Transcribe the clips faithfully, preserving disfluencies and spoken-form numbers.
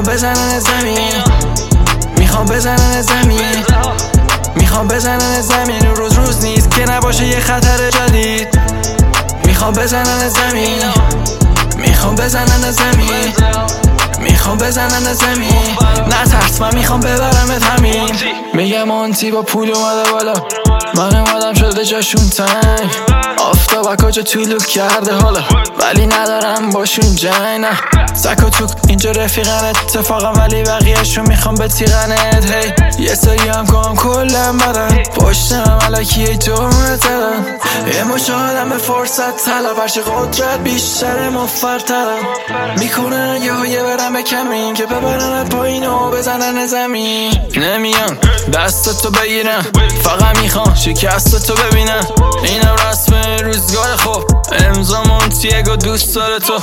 میخوام بزنن زمین، میخوام بزنن زمین، میخوام بزنن زمین. روز روز نیست که نباشه یه خطر جدید. میخوام بزنن زمین، میخوام بزنن زمین، میخوام بزنن زمین. نترس من میخوام ببرمت همین. میگم مونتی با پول اومده بالا، من اومدم شده جاشون تنگ. آفتاب کجا طولو کرده حالا، ولی ندارم باشون جنگ. نه سک و توک اینجا رفیقن اتفاقا، ولی بقیهشون میخوام به تیغنت. هی یه سری هم کام کلم بدن، پشتم علکی جمعه دارن. یه مشاهدم به فرصت طلب، هرچی قدرت بیشتر مفرترم. میکنن یه یه برم به کمین که ببرنت پایین و بزنن زمین. نمیان دستتو بگیرم، فقط میخوام شکستتو ببینم. اینم رسم روزگار خوب، امضا مونتیگو دوست داره تو.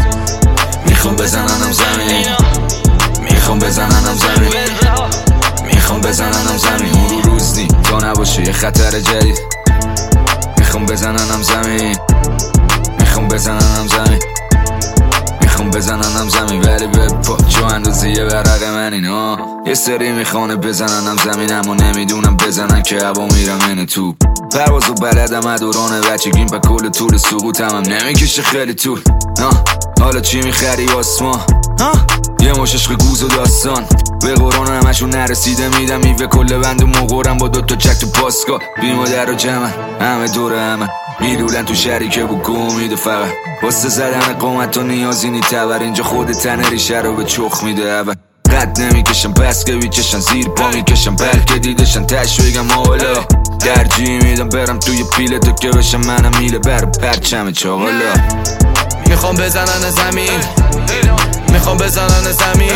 میخوام بزننم زمین، میخوام بزننم زمین، میخوام بزننم زمین. رو روز نی تا نباشه یه خطر جدید. میخوام بزننم زمین، میخوام بزننم زمین، میخوام بزننم زمین. ولی به پا جو اندازه یه ورق من اینا. یه سری میخوانه بزننم زمین، اما نمیدونم بزنن که هوا میرم اینه تو. پروازو بلدم ادوران بچگیم، پا کل طول سقوطم هم نمیکشه خیلی طول. حالا چی میخری آسمان؟ یه مش عشق گوز و داستان، به قرآن همشون نرسیده میدم میوه کل بند و مقرم با دوتا چک تو پاسکا. بی مادر و جمع همه دور همه میدولن تو شریکه و گو میده. فقط واسه زدن قومت و نیازی نی تبر، اینجا خود تنه ریشه رو به چخ میده اول. قد نمیکشم پس که بیچشن، زیر پا میکشم بلکه دیدشن تش بگم حالا. درجی میدم برم توی پیله تو که بشم منم میله بر پرچم چاقالا. میخوام بزنن زمین، میخوام بزنن زمین،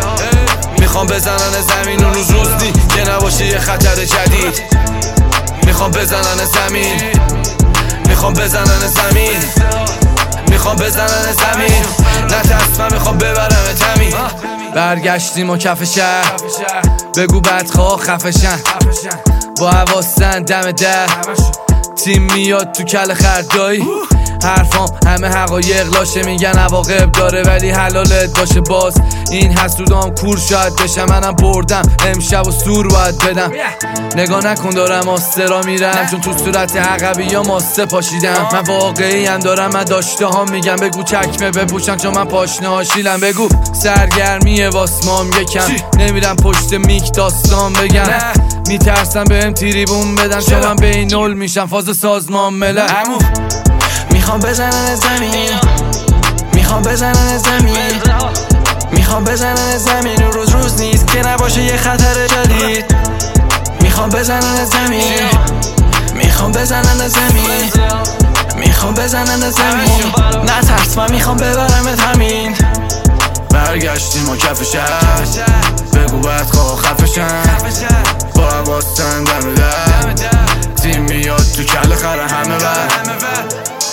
میخوام بزنن زمین. اون روز روز نی که نباشه یه خطر جدید. میخوام بزنن زمین، میخوام بزنن زمین، میخوام بزنن زمین. نترس من میخوام ببرمت همین. برگشتیم و کف شهر، بگو بدخواه خفشن، با حواسن دم در. تیم میاد تو کل خردایی، حرفام همه حقایق لاشه، میگن عواقب داره ولی حلالت باشه. باز این حسودام کور شاید بشم، منم بردم امشب و سور باید بدم. نگاه نکن دارم آسترا میرم، چون تو صورت عقبی یا ماسته پاشیدم. من واقعی هم دارم، من داشته ها میگم. بگو چکمه بپوشن چون من پاشنه هاشیلم. بگو سرگرمیه واسمام یکم، نمیرم پشت میک داستان بگم. میترسم بهم تریبون بدن چون من بین نول میشم فاز سازمان ملل. میخوام بزنن زمین، میخوام بزنن زمین، میخوام بزنن زمین. روز روز نیست که نباشه یه خطر جدید. میخوام بزنن زمین، میخوام بزنن زمین، میخوام بزنن زمین. نترس من میخوام ببرمت همین. برگشتیم و کف شهر، بگو بدخواه خفشن، با حواسن دم در. تیم میاد تو کل خره همه بر